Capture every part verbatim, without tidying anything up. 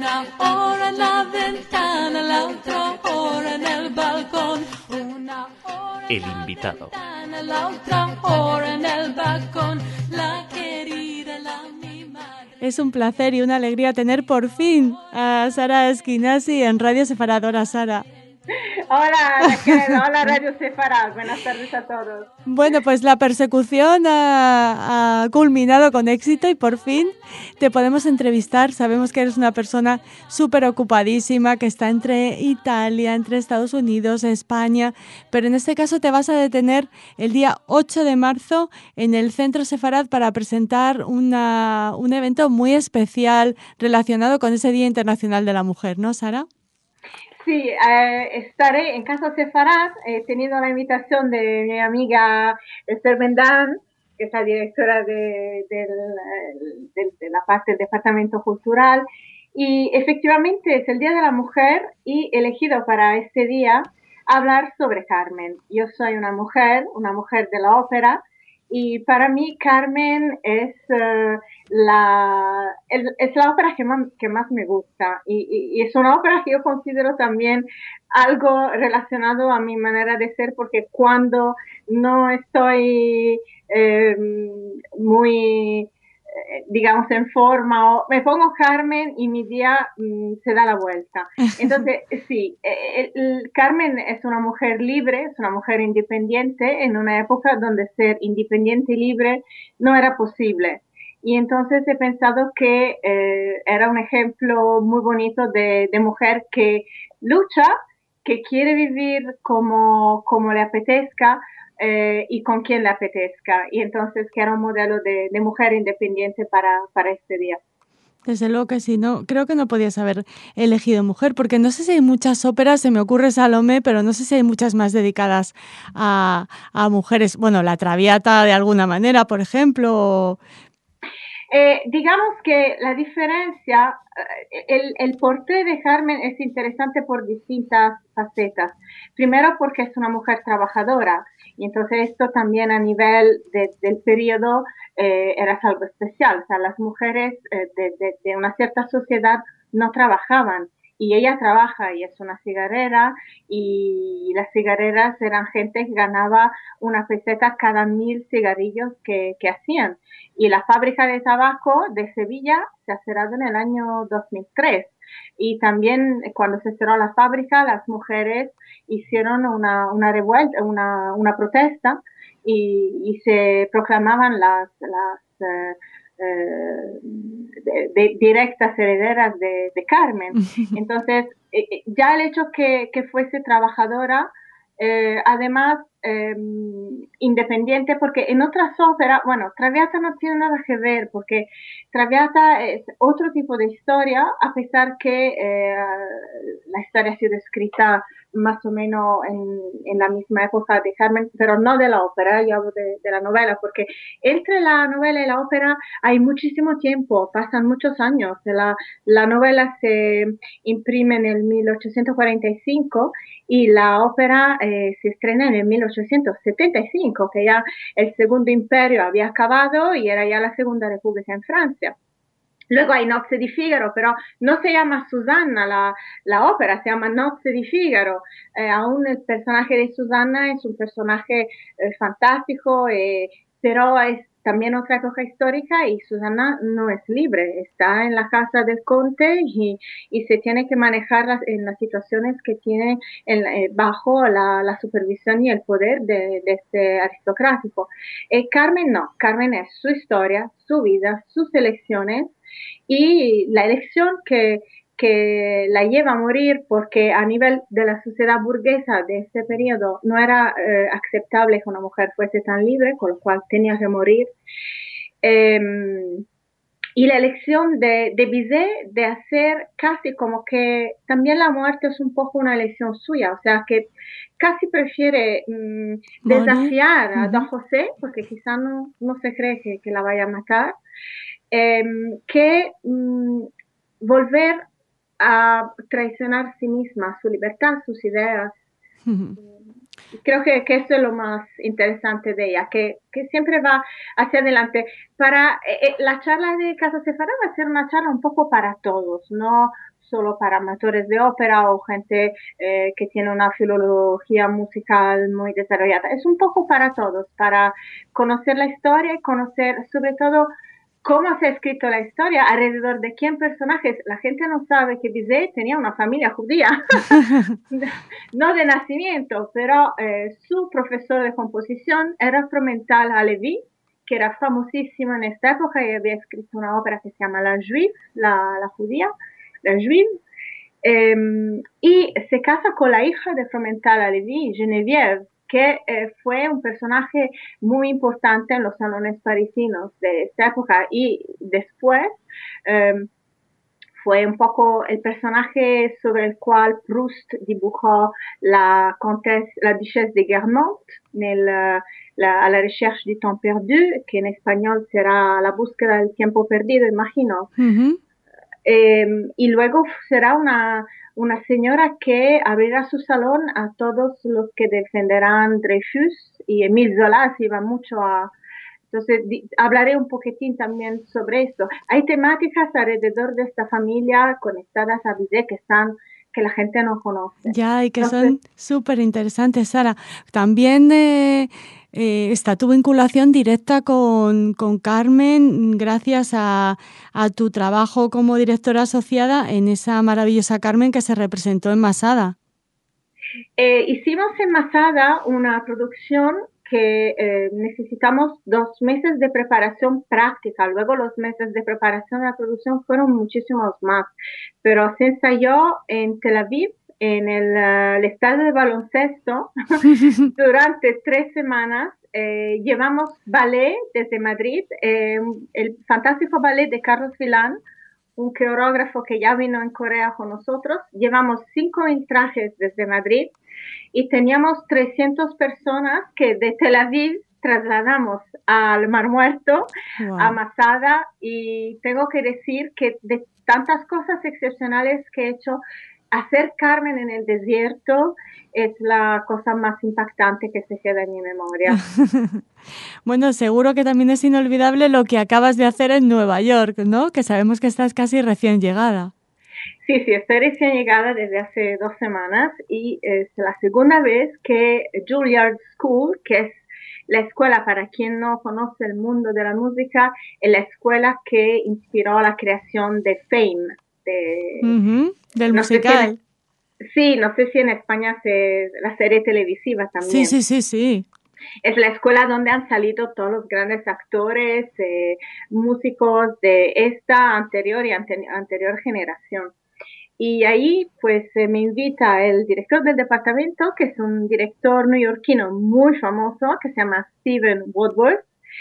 Una hora en la ventana, la otra hora en el balcón. Una hora El invitado. en la ventana, la otra hora en el balcón. La querida, la mimada. Es un placer y una alegría tener por fin a Sara Esquinasi en Radio Separadora. Sara. Hola, Raquel. Hola, Radio Sefarad. Buenas tardes a todos. Bueno, pues la persecución ha, ha culminado con éxito y por fin te podemos entrevistar. Sabemos que eres una persona súper ocupadísima, que está entre Italia, entre Estados Unidos, España, pero en este caso te vas a detener el día ocho de marzo en el Centro Sefarad para presentar una, un evento muy especial relacionado con ese Día Internacional de la Mujer, ¿no, Sara? Sí, eh, estaré en Casa Sefarad. He tenido la invitación de mi amiga Esther Bendan, que es la directora de, de, de, de la parte del Departamento Cultural. Y efectivamente es el Día de la Mujer y he elegido para este día hablar sobre Carmen. Yo soy una mujer, una mujer de la ópera, y para mí Carmen es, uh, la, es, es la ópera que más, que más me gusta y, y, y es una ópera que yo considero también algo relacionado a mi manera de ser, porque cuando no estoy eh, muy, digamos, en forma, o me pongo Carmen y mi día mmm, se da la vuelta. Entonces, sí, el, el, Carmen es una mujer libre, es una mujer independiente en una época donde ser independiente y libre no era posible. Y entonces he pensado que eh, era un ejemplo muy bonito de, de mujer que lucha, que quiere vivir como, como le apetezca, Eh, y con quien le apetezca, y entonces que era un modelo de, de mujer independiente para, para este día. Desde luego que sí, no, creo que no podías haber elegido mujer, porque no sé si hay muchas óperas, se me ocurre Salomé, pero no sé si hay muchas más dedicadas a, a mujeres. Bueno, la Traviata de alguna manera, por ejemplo. Eh, digamos que la diferencia, el, el porqué de Carmen es interesante por distintas facetas. Primero porque es una mujer trabajadora, y entonces esto también a nivel de, del periodo eh, era algo especial. O sea, las mujeres eh, de, de, de una cierta sociedad no trabajaban, y ella trabaja y es una cigarrera, y las cigarreras eran gente que ganaba una peseta cada mil cigarrillos que, que hacían. Y la fábrica de tabaco de Sevilla se ha cerrado en el año dos mil tres. Y también cuando se cerró la fábrica, las mujeres hicieron una, una revuelta, una, una protesta, y, y se proclamaban las, las eh, eh, de, de directas herederas de, de Carmen. Entonces, eh, ya el hecho que, que fuese trabajadora, eh, además eh, independiente, porque en otras óperas, bueno, Traviata no tiene nada que ver, porque Traviata es otro tipo de historia, a pesar que eh, la historia ha sido escrita más o menos en, en la misma época de Carmen, pero no de la ópera, yo hablo de, de la novela, porque entre la novela y la ópera hay muchísimo tiempo, pasan muchos años. La, la novela se imprime en el mil ochocientos cuarenta y cinco y la ópera eh, se estrena en el mil ochocientos setenta y cinco, que ya el Segundo Imperio había acabado y era ya la Segunda República en Francia. Luego hay Nozze di Figaro, pero no se llama Susanna la, la ópera, se llama Nozze di Figaro. Eh, aún el personaje de Susanna es un personaje eh, fantástico, eh, pero es también otra cosa histórica, y Susanna no es libre, está en la casa del conde y, y se tiene que manejar las, en las situaciones que tiene en, eh, bajo la, la supervisión y el poder de, de este aristocrático. Eh, Carmen no, Carmen es su historia, su vida, sus elecciones, y la elección que, que la lleva a morir, porque a nivel de la sociedad burguesa de este periodo no era eh, aceptable que una mujer fuese tan libre, con lo cual tenía que morir. Eh, y la elección de, de Bizet de hacer casi como que también la muerte es un poco una elección suya, o sea que casi prefiere mmm, desafiar a Don José, porque quizá no, no se cree que, que la vaya a matar, eh, que mmm, volver a traicionar a sí misma, su libertad, sus ideas. creo que, que eso es lo más interesante de ella, que, que siempre va hacia adelante. Para eh, la charla de Casa Sefarad va a ser una charla un poco para todos, no solo para amateurs de ópera o gente eh, que tiene una filología musical muy desarrollada. Es un poco para todos, para conocer la historia y conocer sobre todo cómo se ha escrito la historia, alrededor de quién personajes. La gente no sabe que Bizet tenía una familia judía, no de nacimiento, pero eh, su profesor de composición era Fromental Halevi, que era famosísimo en esta época y había escrito una ópera que se llama La Juive, la, la judía, La Juive, eh, y se casa con la hija de Fromental Halevi, Geneviève, que eh, fue un personaje muy importante en los salones parisinos de esta época y después eh, fue un poco el personaje sobre el cual Proust dibujó la comtesse, la duchesse de Guermantes, nel, la, a la recherche du temps perdu, que en español será La búsqueda del tiempo perdido, imagino. Uh-huh. Eh, y luego será una, una señora que abrirá su salón a todos los que defenderán Dreyfus, y Émile Zola se iba mucho a... Entonces, di, hablaré un poquitín también sobre esto. Hay temáticas alrededor de esta familia conectadas a Bizet que están, que la gente no conoce. Ya, y que Entonces, son súper interesantes, Sara. También eh, eh, está tu vinculación directa con, con Carmen gracias a, a tu trabajo como directora asociada en esa maravillosa Carmen que se representó en Masada. Eh, hicimos en Masada una producción que eh, necesitamos dos meses de preparación práctica. Luego los meses de preparación de la producción fueron muchísimos más. Pero se ensayó en Tel Aviv, en el, uh, el estadio de baloncesto, durante tres semanas. Eh, llevamos ballet desde Madrid, eh, el fantástico ballet de Carlos Vilán, un coreógrafo que ya vino en Corea con nosotros. Llevamos cinco mil trajes desde Madrid y teníamos trescientas personas que de Tel Aviv trasladamos al Mar Muerto, wow. a Masada, y tengo que decir que de tantas cosas excepcionales que he hecho, hacer Carmen en el desierto es la cosa más impactante que se queda en mi memoria. Bueno, seguro que también es inolvidable lo que acabas de hacer en Nueva York, ¿no? Que sabemos que estás casi recién llegada. Sí, sí, estoy recién llegada desde hace dos semanas y es la segunda vez que Juilliard School, que es la escuela, para quien no conoce el mundo de la música, es la escuela que inspiró la creación de Fame. De, uh-huh, del no musical. Sé si en, sí, no sé si en España se, la serie televisiva también. Sí, sí, sí, sí. Es la escuela donde han salido todos los grandes actores, eh, músicos de esta anterior y ante, anterior generación. Y ahí pues eh, me invita el director del departamento, que es un director neoyorquino muy famoso, que se llama Steven Woodward,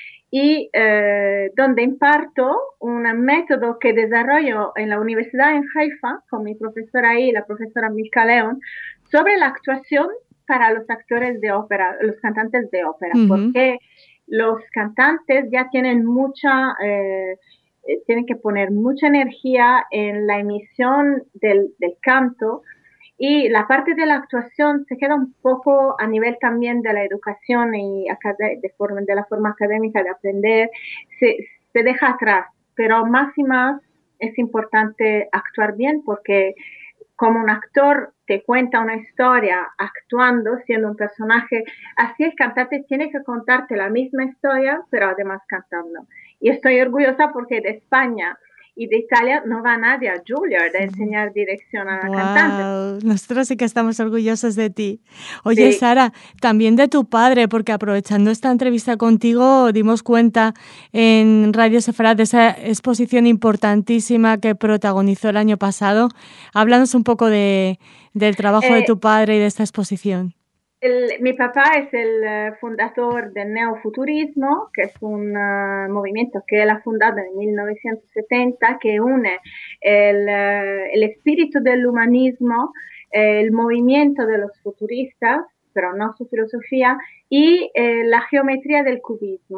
y eh, donde imparto un método que desarrollo en la universidad en Haifa, con mi profesora ahí, la profesora Milka León, sobre la actuación para los actores de ópera, los cantantes de ópera, uh-huh. porque los cantantes ya tienen mucha... Eh, tienen que poner mucha energía en la emisión del, del canto, y la parte de la actuación se queda un poco a nivel también de la educación y de, forma, de la forma académica de aprender, se, se deja atrás, pero más y más es importante actuar bien, porque como un actor te cuenta una historia actuando, siendo un personaje, así el cantante tiene que contarte la misma historia, pero además cantando. Y estoy orgullosa porque de España y de Italia no va nadie a Juilliard a enseñar dirección a la wow. cantante. Nosotros sí que estamos orgullosos de ti. Oye, sí. Sara, también de tu padre, porque aprovechando esta entrevista contigo dimos cuenta en Radio Sefarad de esa exposición importantísima que protagonizó el año pasado. Háblanos un poco de, del trabajo eh, de tu padre y de esta exposición. El, mi papá es el uh, fundador del neofuturismo, que es un uh, movimiento que él ha fundado en mil novecientos setenta, que une el, uh, el espíritu del humanismo, el movimiento de los futuristas, pero no su filosofía, y eh, la geometría del cubismo,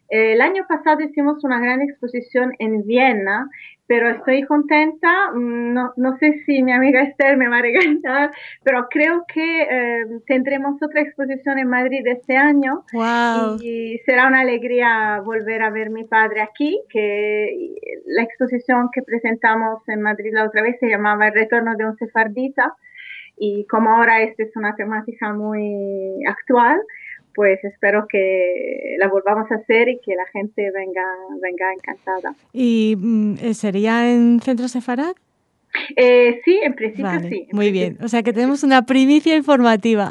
El año pasado hicimos una gran exposición en Viena, pero estoy contenta. No, no sé si mi amiga Esther me va a regañar, pero creo que eh, tendremos otra exposición en Madrid este año Wow. y será una alegría volver a ver a mi padre aquí, que la exposición que presentamos en Madrid la otra vez se llamaba El retorno de un sefardita y como ahora esta es una temática muy actual, pues espero que la volvamos a hacer y que la gente venga, venga encantada. ¿Y mm, sería en Centro Sefarad? Eh, sí, en principio Vale, sí. En muy principio. bien. O sea que tenemos una primicia informativa.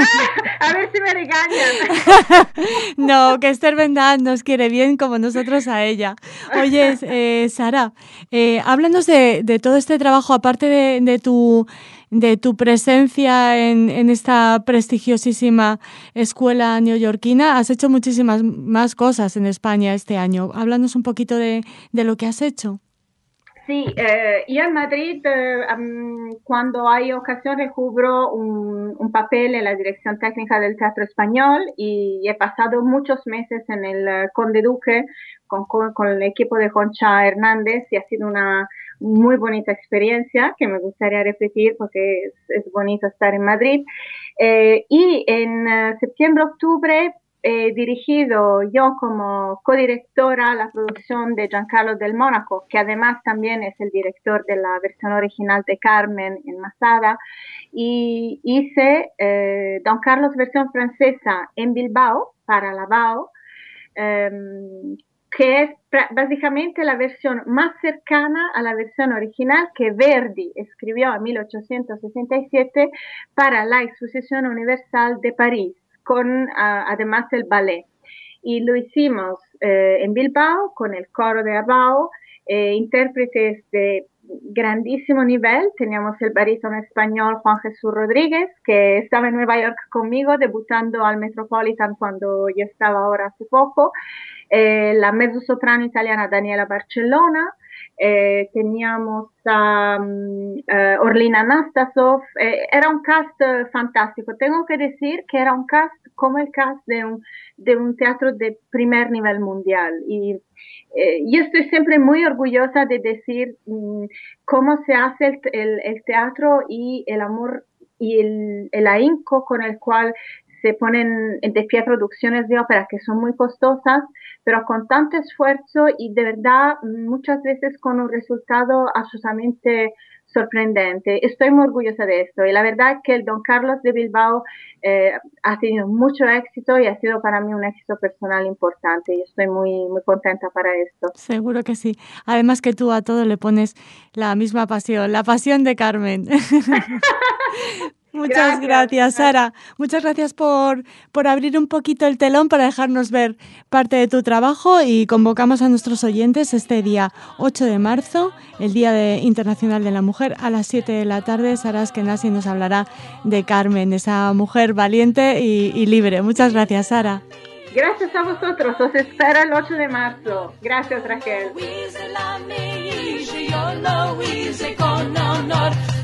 A ver si me regañan. No, que Esther Bendán nos quiere bien como nosotros a ella. Oye, eh, Sara, eh, háblanos de, de todo este trabajo, aparte de, de tu de tu presencia en, en esta prestigiosísima escuela neoyorquina. Has hecho muchísimas más cosas en España este año. Háblanos un poquito de, de lo que has hecho. Sí, eh, yo en Madrid, eh, um, cuando hay ocasión, recubro un, un papel en la dirección técnica del Teatro Español y he pasado muchos meses en el uh, Conde Duque con, con, con el equipo de Concha Hernández y ha sido una muy bonita experiencia que me gustaría repetir porque es, es bonito estar en Madrid. Eh, y en uh, septiembre, octubre, he dirigido yo como codirectora la producción de Giancarlo del Mónaco, que además también es el director de la versión original de Carmen en Masada, y hice eh, Don Carlos versión francesa en Bilbao, para la B A O, eh, que es básicamente la versión más cercana a la versión original que Verdi escribió en mil ochocientos sesenta y siete para la Exposición Universal de París, con uh, además el ballet. Y lo hicimos eh, en Bilbao con el coro de Abao, eh, intérpretes de grandísimo nivel. Teníamos el barítono español Juan Jesús Rodríguez, que estaba en Nueva York conmigo, debutando al Metropolitan cuando yo estaba ahora hace poco. Eh, la mezzosoprano italiana Daniela Barcellona, eh, teníamos a um, uh, Orlina Anastasov, eh, era un cast uh, fantástico. Tengo que decir que era un cast como el cast de un, de un teatro de primer nivel mundial. Y eh, yo estoy siempre muy orgullosa de decir um, cómo se hace el, el, el teatro y el amor y el, el ahínco con el cual se ponen de pie producciones de ópera que son muy costosas, pero con tanto esfuerzo y de verdad muchas veces con un resultado absolutamente sorprendente. Estoy muy orgullosa de esto y la verdad que el Don Carlos de Bilbao eh, ha tenido mucho éxito y ha sido para mí un éxito personal importante y estoy muy, muy contenta para esto. Seguro que sí. Además que tú a todo le pones la misma pasión, la pasión de Carmen. Muchas gracias, gracias, Sara. Muchas gracias por, por abrir un poquito el telón para dejarnos ver parte de tu trabajo y convocamos a nuestros oyentes este día ocho de marzo, el Día de Internacional de la Mujer, a las siete de la tarde. Sara Askenazi nos hablará de Carmen, esa mujer valiente y, y libre. Muchas gracias, Sara. Gracias a vosotros, os espero el ocho de marzo. Gracias, Raquel.